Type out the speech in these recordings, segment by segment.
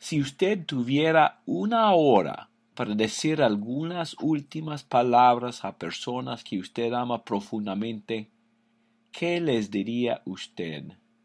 Si usted tuviera una hora para decir algunas últimas palabras a personas que usted ama profundamente, ¿qué les diría usted?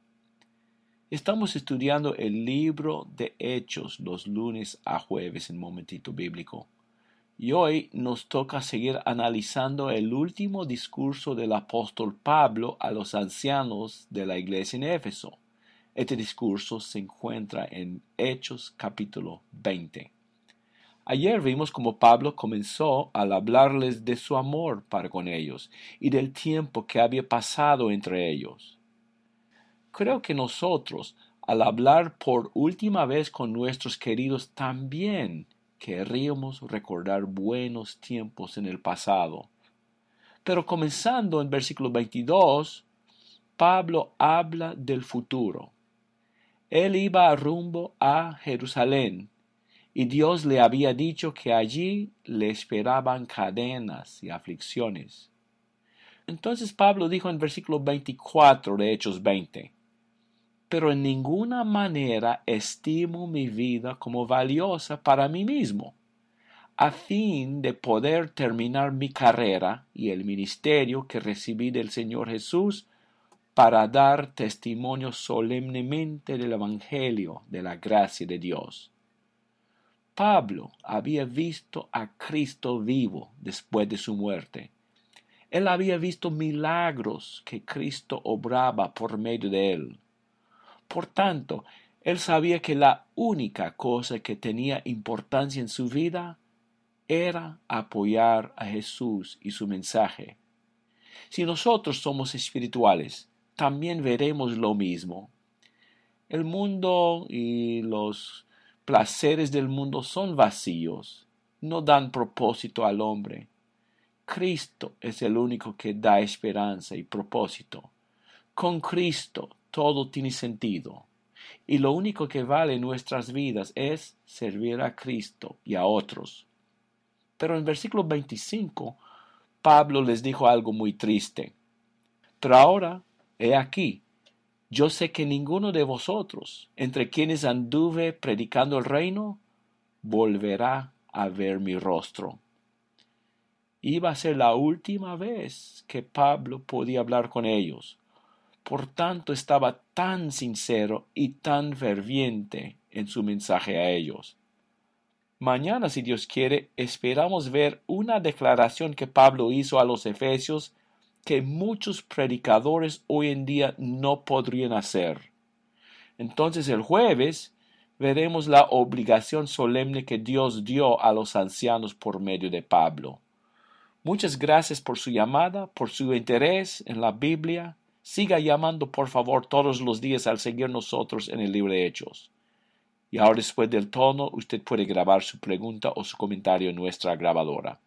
Estamos estudiando el libro de Hechos los lunes a jueves en Momentito Bíblico. Y hoy nos toca seguir analizando el último discurso del apóstol Pablo a los ancianos de la iglesia en Éfeso. Este discurso se encuentra en Hechos capítulo 20. Ayer vimos cómo Pablo comenzó al hablarles de su amor para con ellos y del tiempo que había pasado entre ellos. Creo que nosotros, al hablar por última vez con nuestros queridos, también querríamos recordar buenos tiempos en el pasado. Pero comenzando en versículo 22, Pablo habla del futuro. Él iba rumbo a Jerusalén y Dios le había dicho que allí le esperaban cadenas y aflicciones. Entonces Pablo dijo en versículo 24 de Hechos 20, pero en ninguna manera estimo mi vida como valiosa para mí mismo, a fin de poder terminar mi carrera y el ministerio que recibí del Señor Jesús para dar testimonio solemnemente del Evangelio de la gracia de Dios. Pablo había visto a Cristo vivo después de su muerte. Él había visto milagros que Cristo obraba por medio de él. Por tanto, él sabía que la única cosa que tenía importancia en su vida era apoyar a Jesús y su mensaje. Si nosotros somos espirituales, también veremos lo mismo. El mundo y los placeres del mundo son vacíos, no dan propósito al hombre. Cristo es el único que da esperanza y propósito. Con Cristo todo tiene sentido, y lo único que vale en nuestras vidas es servir a Cristo y a otros. Pero en versículo 25, Pablo les dijo algo muy triste. Pero ahora, he aquí, yo sé que ninguno de vosotros, entre quienes anduve predicando el reino, volverá a ver mi rostro. Iba a ser la última vez que Pablo podía hablar con ellos. Por tanto, estaba tan sincero y tan ferviente en su mensaje a ellos. Mañana, si Dios quiere, esperamos ver una declaración que Pablo hizo a los efesios que muchos predicadores hoy en día no podrían hacer. Entonces el jueves veremos la obligación solemne que Dios dio a los ancianos por medio de Pablo. Muchas gracias por su llamada, por su interés en la Biblia. Siga llamando por favor todos los días al seguir nosotros en el libro de Hechos. Y ahora después del tono usted puede grabar su pregunta o su comentario en nuestra grabadora.